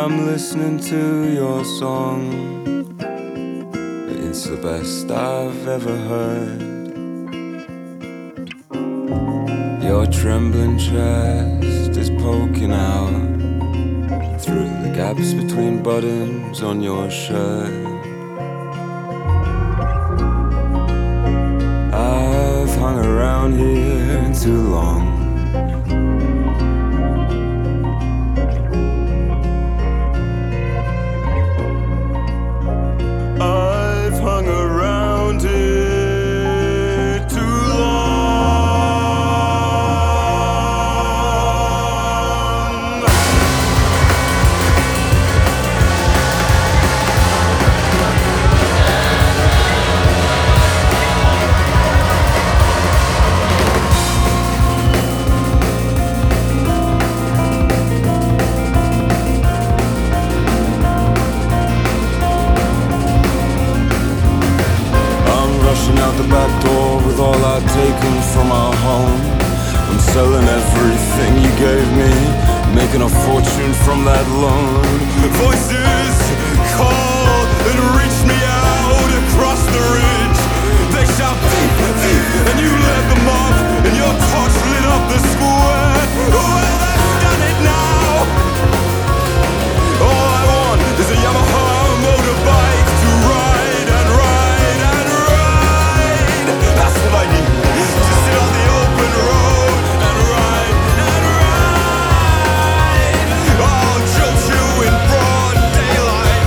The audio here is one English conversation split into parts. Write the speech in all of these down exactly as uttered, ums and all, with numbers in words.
I'm listening to your song. It's the best I've ever heard. Your trembling chest is poking out through the gaps between buttons on your shirt. I've hung around here too long. I've hung around here too long. Rushing out the back door with all I'd taken from our home. I'm selling everything you gave me, making a fortune from that loan. Voices call and reach me out across the ridge. They shout thief, thief, and you led them off, and your torch lit up the square. Well, that's done it now. All I want is a Yamaha motorbike to ride and ride and ride. That's what I need, to sit on the open road and ride and ride. I'll jolt you in broad daylight.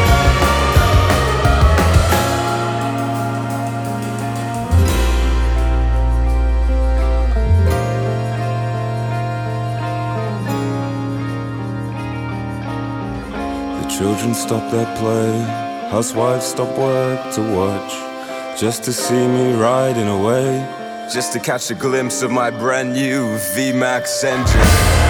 The children stop their play, housewives stop work to watch, just to see me riding away, just to catch a glimpse of my brand new V MAX engine.